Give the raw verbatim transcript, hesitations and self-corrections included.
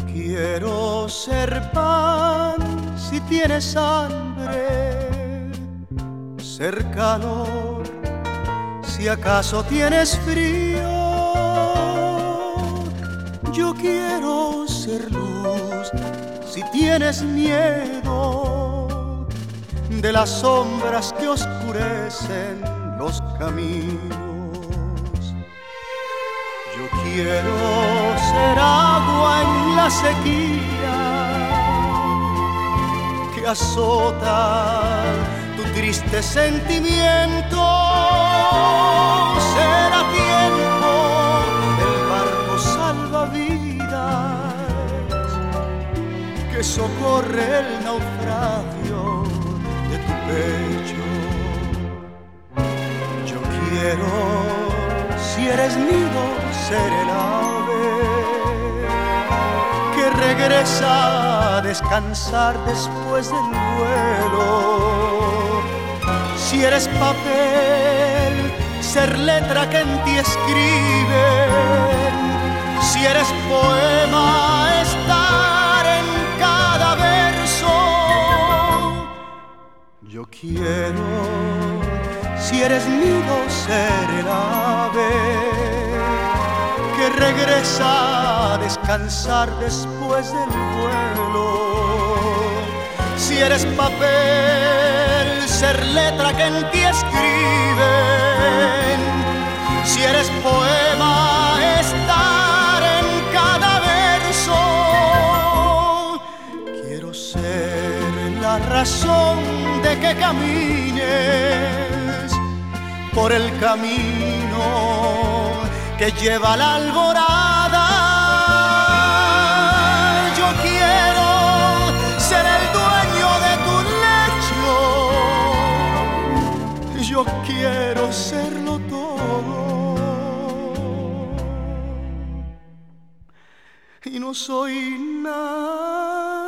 Quiero ser pan si tienes hambre, ser calor si acaso tienes frío. Yo quiero ser luz si tienes miedo de las sombras que oscurecen los caminos. Yo quiero ser agua en la sequía que azota tu triste sentimiento. Será tiempo el barco salvavidas que socorre el naufragio de tu pecho. Yo quiero, si eres nido, ser el ave que regresa a descansar después del vuelo. Si eres papel, ser letra que en ti escriben. Si eres poema, estar en cada verso. Yo quiero, si eres nido, ser el ave que regresa a descansar después del vuelo. Si eres papel, ser letra que en ti escriben. Si eres poema, estar en cada verso. Quiero ser la razón de que camines por el camino que lleva a la alborada. Yo quiero ser el dueño de tu lecho. Yo quiero serlo todo. Y no soy nada.